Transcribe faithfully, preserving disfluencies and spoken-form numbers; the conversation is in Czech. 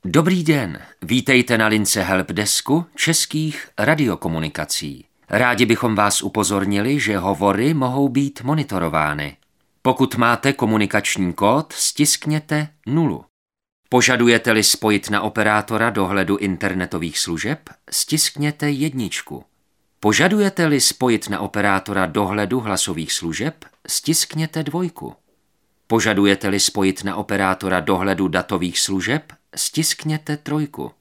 Dobrý den, vítejte na lince helpdesku českých radiokomunikací. Rádi bychom vás upozornili, že hovory mohou být monitorovány. Pokud máte komunikační kód, stiskněte nulu. Požadujete-li spojit na operátora dohledu internetových služeb, stiskněte jedničku. Požadujete-li spojit na operátora dohledu hlasových služeb, stiskněte dvojku. Požadujete-li spojit na operátora dohledu datových služeb, stiskněte trojku.